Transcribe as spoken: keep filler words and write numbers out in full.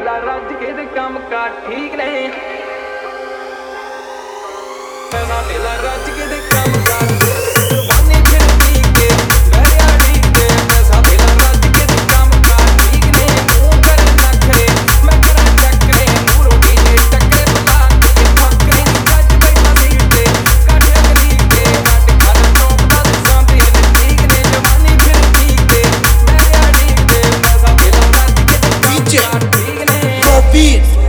ਵੇਲਾ ਰੱਜ ਕੇ ਤੇ ਕੰਮ ਕਾਰ ਠੀਕ ਨੇ ਪੈਸਾ ਵੇਲਾ ਰੱਜ ਕੇ ਤੇ ਕੰਮ ਕਾਰ ਕੁਰਬਾਨੀ ਫਿਰ ਠੀਕ ਕੇ ਬਹਿਆ ਠੀਕ ਤੇ ਪੈਸਾ ਵੇਲਾ ਰੱਜ ਕੇ ਤੇ ਕੰਮ ਕਾਰ ਠੀਕ ਨੇ ਤੂੰ ਕਰ ਨਖਰੇ ਮੈਂ ਕਰਾਂ ਚੱਕਰੇ ਮੂਰੋ ਡੀਜੇ ਟੱਕਰੇ ਪਤਾ ਕਿ ਫੱਕਰੇ ਜੱਜ ਬੈਠਾ ਸੀਟ ਤੇ ਕੱਢ ਅਗਲੀ ਕੇ ਕੱਢ ਖੜ ਟੋਪ ਦਾ ਸਾਂਭੇ ਨੇ ਠੀਕ ਨੇ ਜਵਾਨੀ ਫਿਰ ਠੀਕ ਤੇ ਬਹਿਆ ਠੀਕ ਤੇ ਪੈਸਾ ਵੇਲਾ ਰੱਜ ਕੇ ਤੇ ਕੰਮ ਕਾਰ ਠੀਕ ਨੇ Beats.